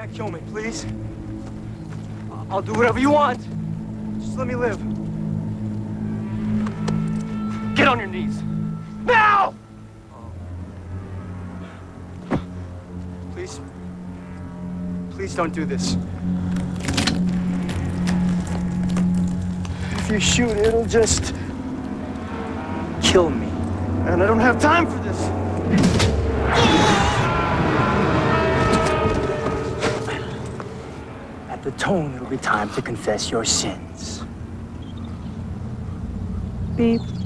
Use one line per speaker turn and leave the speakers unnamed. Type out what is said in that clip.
can't kill me, please. I'll do whatever you want. Just let me live. Get on your knees. Now! Please. Please don't do this. If you shoot, it'll just kill me. And I don't have time for this. At the tone, it'll be time to confess your sins.
Beep.